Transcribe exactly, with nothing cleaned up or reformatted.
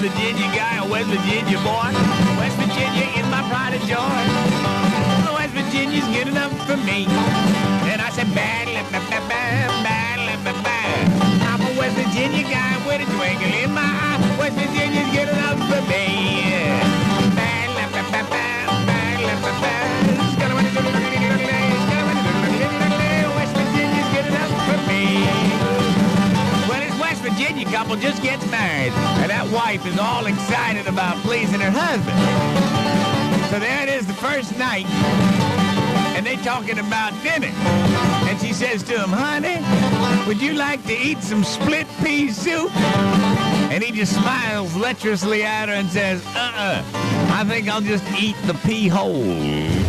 Virginia guy, a West Virginia boy. West Virginia is my pride and joy. West Virginia's good enough for me. And I said, bad, bad, bad, bad, bad, bad. I'm a West Virginia guy with a twinkle in my eye. West Virginia's good enough for me. Bad, bad, bad, bad, bad, bad, bad. West Virginia's good enough for me. Well, this West Virginia couple just gets married, and that wife is all excited about pleasing her husband. So there it is, the first night, and they talking about dinner. And she says to him, honey, would you like to eat some split pea soup? And he just smiles lecherously at her and says, uh-uh, I think I'll just eat the pea whole.